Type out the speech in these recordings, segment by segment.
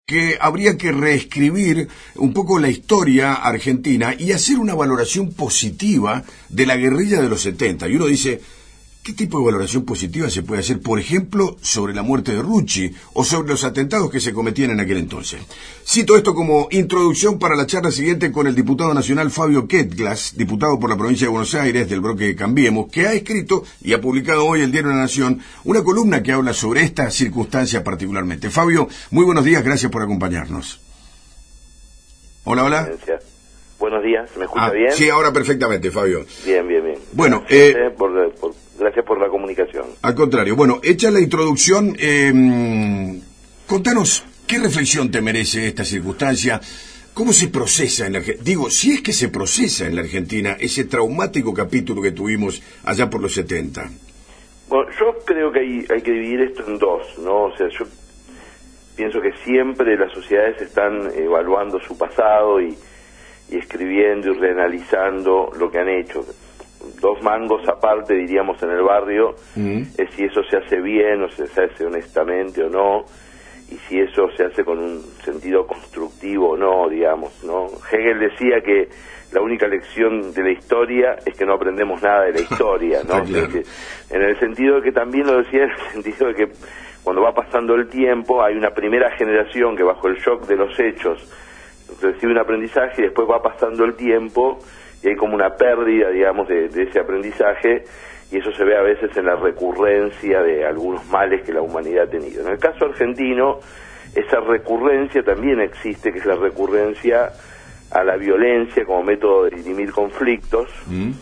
que habría que reescribir un poco la historia argentina y hacer una valoración positiva de la guerrilla de los 70. Y uno dice, ¿qué tipo de valoración positiva se puede hacer, por ejemplo, sobre la muerte de Rucci o sobre los atentados que se cometían en aquel entonces? Cito esto como introducción para la charla siguiente con el diputado nacional Fabio Ketglas, diputado por la provincia de Buenos Aires del bloque Cambiemos, que ha escrito y ha publicado hoy el diario La Nación una columna que habla sobre esta circunstancia particularmente. Fabio, muy buenos días, gracias por acompañarnos. Hola, hola. Buenos días, ¿me escucha bien? Sí, ahora perfectamente, Fabio. Bien. Bueno, gracias por la comunicación. Al contrario. Bueno, hecha la introducción, contanos, ¿qué reflexión te merece esta circunstancia? ¿Cómo se procesa en la Argentina? Digo, si es que se procesa en la Argentina ese traumático capítulo que tuvimos allá por los 70. Bueno, yo creo que hay que dividir esto en dos, ¿no? O sea, yo pienso que siempre las sociedades están evaluando su pasado y escribiendo y reanalizando lo que han hecho. Dos mangos aparte, diríamos, en el barrio, es si eso se hace bien o se hace honestamente o no, y si eso se hace con un sentido constructivo o no, digamos, ¿no? Hegel decía que la única lección de la historia es que no aprendemos nada de la historia, ¿no? Claro. En el sentido de que también lo decía, en el sentido de que cuando va pasando el tiempo hay una primera generación que bajo el shock de los hechos recibe un aprendizaje y después va pasando el tiempo y hay como una pérdida, digamos, de ese aprendizaje, y eso se ve a veces en la recurrencia de algunos males que la humanidad ha tenido. En el caso argentino, esa recurrencia también existe, que es la recurrencia a la violencia como método de dirimir conflictos,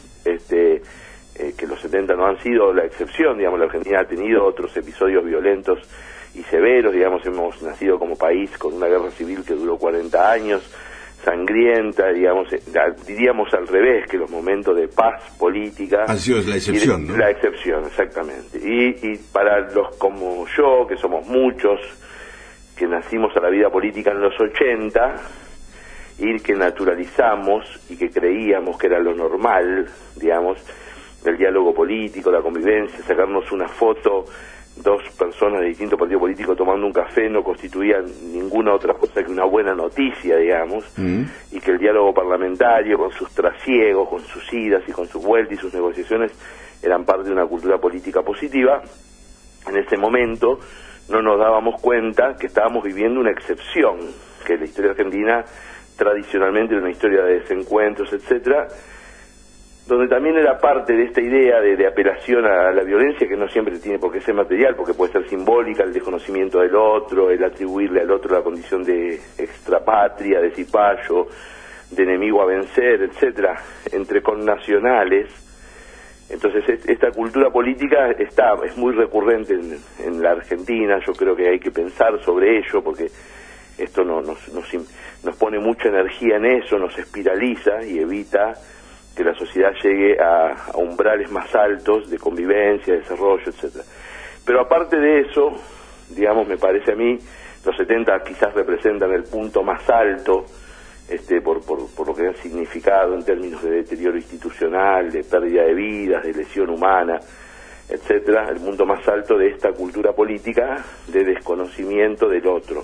que los 70 no han sido la excepción, digamos, la Argentina ha tenido otros episodios violentos y severos, digamos, hemos nacido como país con una guerra civil que duró 40 años, sangrienta, digamos, diríamos al revés, que los momentos de paz política han sido la excepción, ¿no? La excepción, exactamente. Y para los como yo, que somos muchos, que nacimos a la vida política en los 80, y que naturalizamos y que creíamos que era lo normal, digamos, el diálogo político, la convivencia, sacarnos una foto, dos personas de distintos partidos políticos tomando un café no constituían ninguna otra cosa que una buena noticia, digamos, y que el diálogo parlamentario, con sus trasiegos, con sus idas y con sus vueltas y sus negociaciones, eran parte de una cultura política positiva. En ese momento no nos dábamos cuenta que estábamos viviendo una excepción, que la historia argentina tradicionalmente era una historia de desencuentros, etcétera, donde también era parte de esta idea de apelación a la violencia, que no siempre tiene por qué ser material, porque puede ser simbólica, el desconocimiento del otro, el atribuirle al otro la condición de extrapatria, de cipayo, de enemigo a vencer, etcétera, entre connacionales. Entonces esta cultura política es muy recurrente en la Argentina. Yo creo que hay que pensar sobre ello, porque esto nos pone mucha energía en eso, nos espiraliza y evita que la sociedad llegue a umbrales más altos de convivencia, desarrollo, etcétera. Pero aparte de eso, digamos, me parece a mí, los 70 quizás representan el punto más alto, por lo que han significado en términos de deterioro institucional, de pérdida de vidas, de lesión humana, etcétera, el punto más alto de esta cultura política de desconocimiento del otro.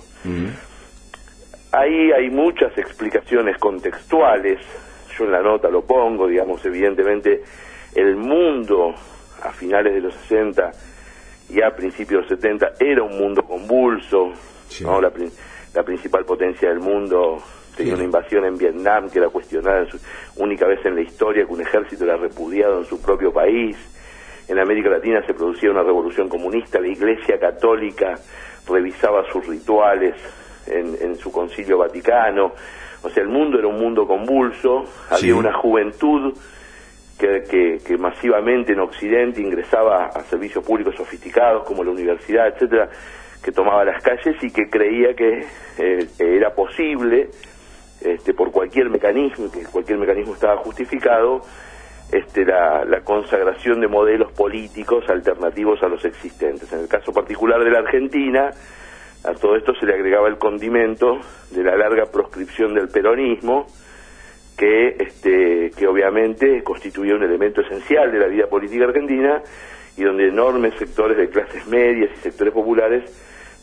Ahí hay muchas explicaciones contextuales. Yo en la nota lo pongo, digamos, evidentemente el mundo a finales de los 60 y a principios de los 70 era un mundo convulso, sí, ¿no? La principal potencia del mundo tenía una invasión en Vietnam que era cuestionada en su única vez en la historia, que un ejército era repudiado en su propio país. En América Latina se producía una revolución comunista, la Iglesia Católica revisaba sus rituales en su Concilio Vaticano. O sea, el mundo era un mundo convulso, había una juventud que masivamente en Occidente ingresaba a servicios públicos sofisticados como la universidad, etcétera, que tomaba las calles y que creía que era posible, por cualquier mecanismo, que cualquier mecanismo estaba justificado, la consagración de modelos políticos alternativos a los existentes. En el caso particular de la Argentina, a todo esto se le agregaba el condimento de la larga proscripción del peronismo, que obviamente constituía un elemento esencial de la vida política argentina, y donde enormes sectores de clases medias y sectores populares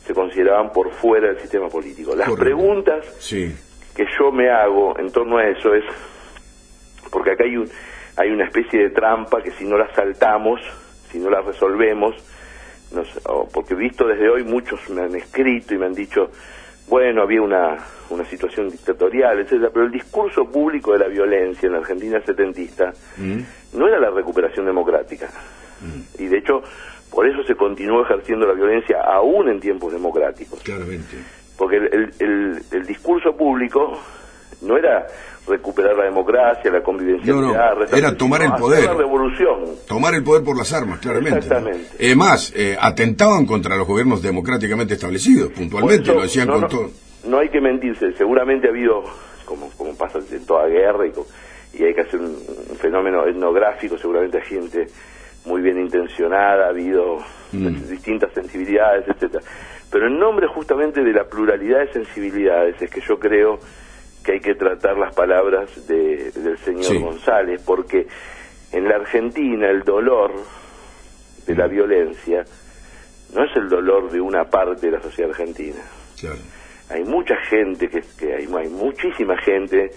se consideraban por fuera del sistema político. Las Correcto. preguntas Sí. que yo me hago en torno a eso es, porque acá hay una especie de trampa que si no la saltamos, si no la resolvemos, porque visto desde hoy muchos me han escrito y me han dicho, bueno, había una situación dictatorial, etcétera, pero el discurso público de la violencia en la Argentina setentista no era la recuperación democrática. Y de hecho, por eso se continuó ejerciendo la violencia aún en tiempos democráticos. Claramente. Porque el discurso público no era recuperar la democracia, la convivencia, era tomar el poder, la revolución, tomar el poder por las armas, claramente. Exactamente. Más, atentaban contra los gobiernos democráticamente establecidos, puntualmente, eso, lo decían con todo. No hay que mentirse, seguramente ha habido, como pasa en toda guerra, y hay que hacer un fenómeno etnográfico, seguramente hay gente muy bien intencionada, ha habido distintas sensibilidades, etcétera. Pero en nombre justamente de la pluralidad de sensibilidades es que yo creo que hay que tratar las palabras del señor González, porque en la Argentina el dolor de la violencia no es el dolor de una parte de la sociedad argentina. Claro. Hay mucha gente, hay muchísima gente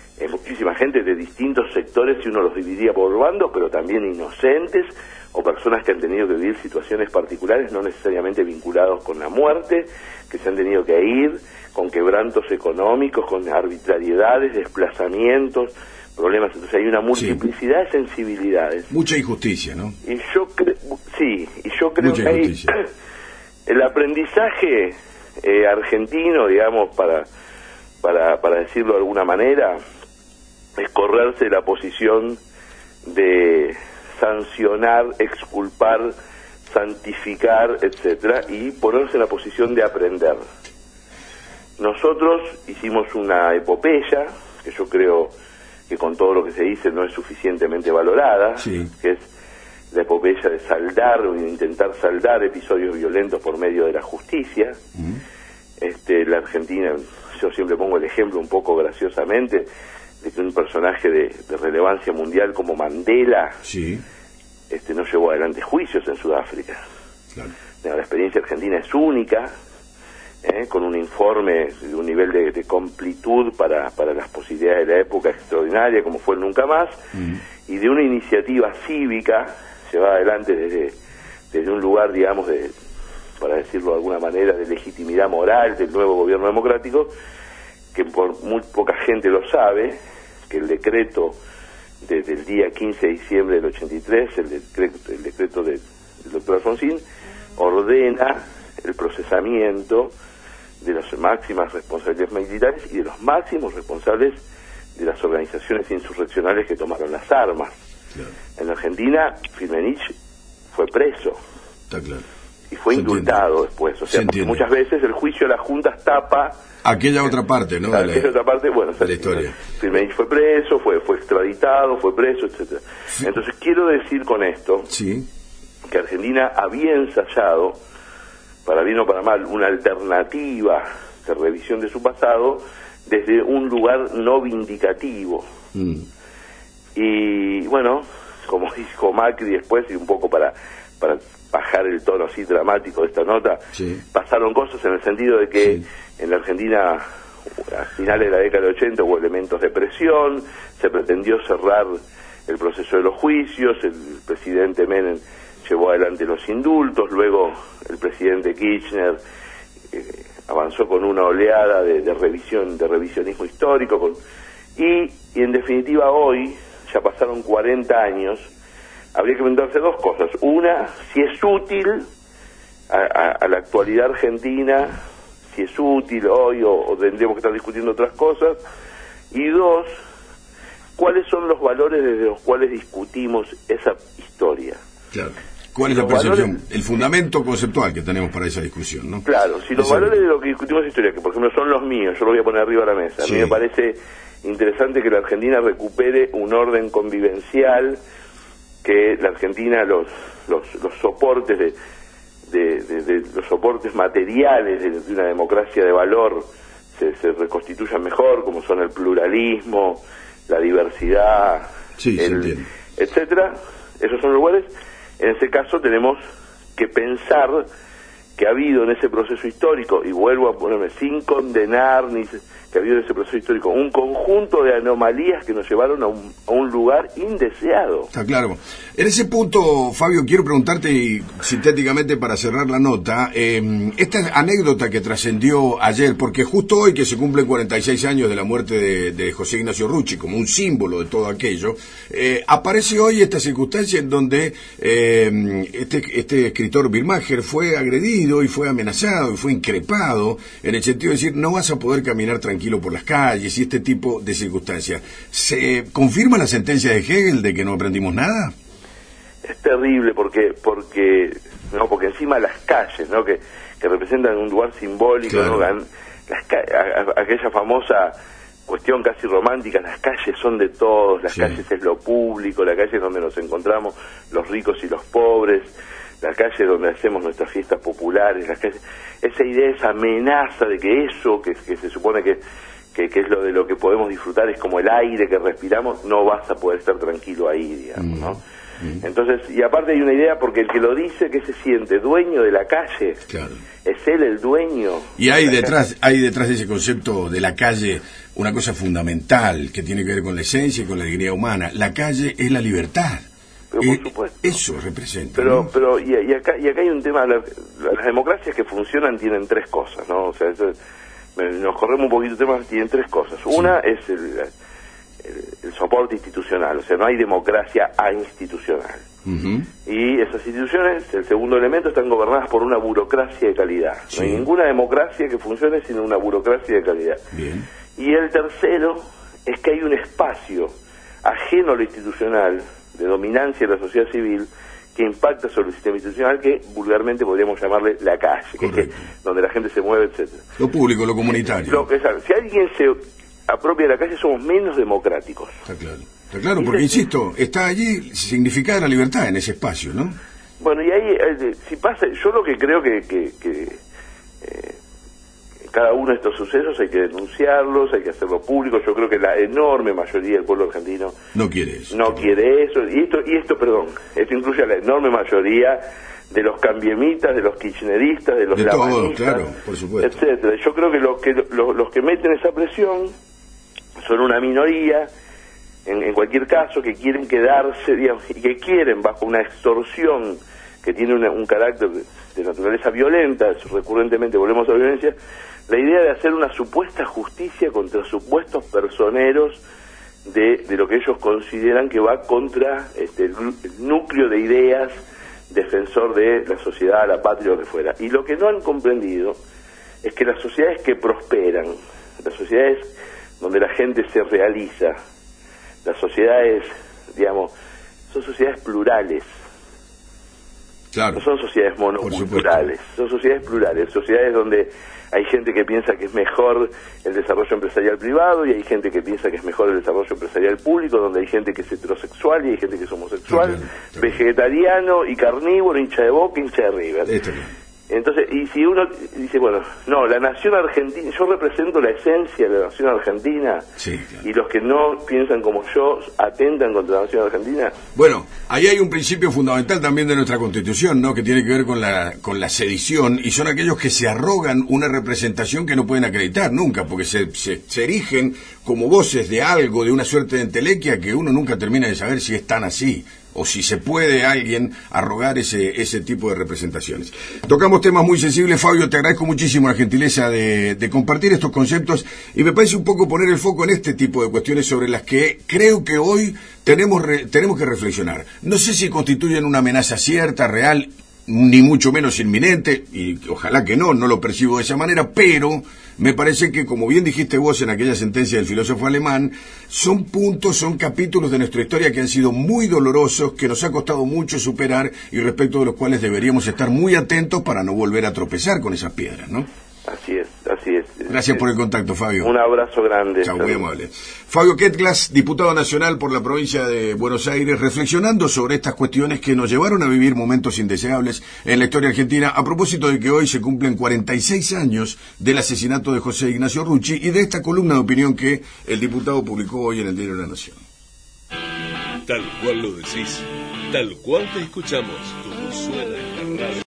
de distintos sectores, si uno los dividía por bandos, pero también inocentes, o personas que han tenido que vivir situaciones particulares, no necesariamente vinculados con la muerte, que se han tenido que ir, con quebrantos económicos, con arbitrariedades, desplazamientos, problemas. Entonces hay una multiplicidad de sensibilidades. Mucha injusticia, ¿no? Y yo creo que hay el aprendizaje argentino, digamos, para decirlo de alguna manera, es correrse de la posición de sancionar, exculpar, santificar, etcétera, y ponerse en la posición de aprender. Nosotros hicimos una epopeya, que yo creo que con todo lo que se dice no es suficientemente valorada, que es la epopeya de saldar o de intentar saldar episodios violentos por medio de la justicia. La Argentina, yo siempre pongo el ejemplo un poco graciosamente, de que un personaje de relevancia mundial como Mandela no llevó adelante juicios en Sudáfrica. Claro. La experiencia argentina es única, con un informe de un nivel de completud para las posibilidades de la época extraordinaria, como fue el Nunca Más, y de una iniciativa cívica llevada adelante desde un lugar, digamos, para decirlo de alguna manera, de legitimidad moral del nuevo gobierno democrático, que por muy poca gente lo sabe, que el decreto del día 15 de diciembre del 83, el decreto del doctor Alfonsín, ordena el procesamiento de las máximas responsabilidades militares y de los máximos responsables de las organizaciones insurreccionales que tomaron las armas. Claro. En Argentina, Firmenich fue preso. Está claro. Y fue indultado después. O sea, muchas veces el juicio de las juntas tapa aquella otra parte, ¿no? Aquella otra parte, bueno, de la historia. Firmenich fue preso, fue extraditado, fue preso, etcétera. Entonces quiero decir con esto que Argentina había ensayado, para bien o para mal, una alternativa de revisión de su pasado desde un lugar no vindicativo. Y bueno, como dijo Macri después, y un poco para bajar el tono así dramático de esta nota, pasaron cosas en el sentido de que en la Argentina a finales de la década del 80 hubo elementos de presión, se pretendió cerrar el proceso de los juicios, el presidente Menem llevó adelante los indultos, luego el presidente Kirchner avanzó con una oleada de revisionismo histórico, y en definitiva hoy, ya pasaron 40 años, habría que preguntarse dos cosas. Una, si es útil a la actualidad argentina, si es útil hoy o tendríamos que estar discutiendo otras cosas. Y dos, ¿cuáles son los valores desde los cuales discutimos esa historia? Claro. ¿Cuál es la percepción, el fundamento conceptual que tenemos para esa discusión, ¿no? Claro, si los valores de lo que discutimos esa historia, que por ejemplo son los míos, yo lo voy a poner arriba de la mesa. A mí me parece interesante que la Argentina recupere un orden convivencial, que la Argentina los soportes los soportes materiales de una democracia de valor se reconstituyan mejor, como son el pluralismo, la diversidad, etcétera. Esos son los lugares. En ese caso tenemos que pensar que ha habido en ese proceso histórico, y vuelvo a ponerme sin condenar, que ha habido en ese proceso histórico un conjunto de anomalías que nos llevaron a un lugar indeseado. Está claro. En ese punto, Fabio, quiero preguntarte, y sintéticamente para cerrar la nota, esta anécdota que trascendió ayer, porque justo hoy que se cumplen 46 años de la muerte de José Ignacio Rucci, como un símbolo de todo aquello, aparece hoy esta circunstancia en donde este escritor Birmacher fue agredido y fue amenazado y fue increpado, en el sentido de decir, no vas a poder caminar tranquilo por las calles, y este tipo de circunstancias. ¿Se confirma la sentencia de Hegel de que no aprendimos nada? Es terrible porque encima las calles, ¿no? que representan un lugar simbólico, claro. ¿No? Aquella famosa cuestión casi romántica, las calles son de todos, las calles es lo público, la calle es donde nos encontramos los ricos y los pobres, la calle es donde hacemos nuestras fiestas populares, las calles, esa idea, esa amenaza de que eso que se supone que es lo de lo que podemos disfrutar, es como el aire que respiramos, no vas a poder estar tranquilo ahí, digamos, ¿no? Entonces, y aparte hay una idea, porque el que lo dice, que se siente dueño de la calle, claro. Es él el dueño. Y hay detrás de ese concepto de la calle una cosa fundamental que tiene que ver con la esencia y con la dignidad humana. La calle es la libertad. Pero por supuesto. Eso representa. Pero y acá hay un tema, las democracias que funcionan tienen tres cosas, ¿no? O sea, nos corremos un poquito de temas, tienen tres cosas. Sí. Una es el soporte institucional, o sea, no hay democracia institucional. Y esas instituciones, el segundo elemento, están gobernadas por una burocracia de calidad. Sí. No hay ninguna democracia que funcione sin una burocracia de calidad. Bien. Y el tercero es que hay un espacio ajeno a lo institucional, de dominancia de la sociedad civil, que impacta sobre el sistema institucional, que vulgarmente podríamos llamarle la calle, que es donde la gente se mueve, etcétera. Lo público, lo comunitario. Si alguien se apropia de la calle, somos menos democráticos. Está claro, porque insisto, está allí significada la libertad en ese espacio, ¿no? Bueno, y ahí, si pasa, yo lo que creo que cada uno de estos sucesos hay que denunciarlos, hay que hacerlo público. Yo creo que la enorme mayoría del pueblo argentino no quiere eso. Y esto incluye a la enorme mayoría de los cambiemitas, de los kirchneristas, de los lavanistas, claro, por supuesto, etcétera. Yo creo que los que meten esa presión son una minoría, en cualquier caso, que quieren quedarse, digamos, y que quieren, bajo una extorsión que tiene un carácter de naturaleza violenta, recurrentemente volvemos a la violencia, la idea de hacer una supuesta justicia contra supuestos personeros de lo que ellos consideran que va contra el núcleo de ideas defensor de la sociedad, la patria o de fuera. Y lo que no han comprendido es que las sociedades que prosperan, las sociedades donde la gente se realiza, las sociedades, digamos, son sociedades plurales. Claro. No son sociedades monoculturales, son sociedades plurales, sociedades donde hay gente que piensa que es mejor el desarrollo empresarial privado y hay gente que piensa que es mejor el desarrollo empresarial público, donde hay gente que es heterosexual y hay gente que es homosexual, vegetariano y carnívoro, hincha de Boca, hincha de River. Entonces, y si uno dice, bueno, no, la nación argentina, yo represento la esencia de la nación argentina, y los que no piensan como yo atentan contra la nación argentina. Bueno, ahí hay un principio fundamental también de nuestra Constitución, ¿no?, que tiene que ver con la sedición, y son aquellos que se arrogan una representación que no pueden acreditar nunca, porque se erigen como voces de algo, de una suerte de entelequia que uno nunca termina de saber si es tan así, o si se puede alguien arrogar ese tipo de representaciones. Tocamos temas muy sensibles, Fabio, te agradezco muchísimo la gentileza de compartir estos conceptos, y me parece un poco poner el foco en este tipo de cuestiones sobre las que creo que hoy tenemos que reflexionar. No sé si constituyen una amenaza cierta, real, ni mucho menos inminente, y ojalá que no lo percibo de esa manera, pero me parece que, como bien dijiste vos en aquella sentencia del filósofo alemán, son capítulos de nuestra historia que han sido muy dolorosos, que nos ha costado mucho superar y respecto de los cuales deberíamos estar muy atentos para no volver a tropezar con esas piedras, ¿no? Así es. Gracias por el contacto, Fabio. Un abrazo grande. Chao, muy amable. Fabio Ketglas, diputado nacional por la provincia de Buenos Aires, reflexionando sobre estas cuestiones que nos llevaron a vivir momentos indeseables en la historia argentina, a propósito de que hoy se cumplen 46 años del asesinato de José Ignacio Rucci y de esta columna de opinión que el diputado publicó hoy en el Diario de la Nación. Tal cual lo decís, tal cual te escuchamos, tu voz suena en la radio.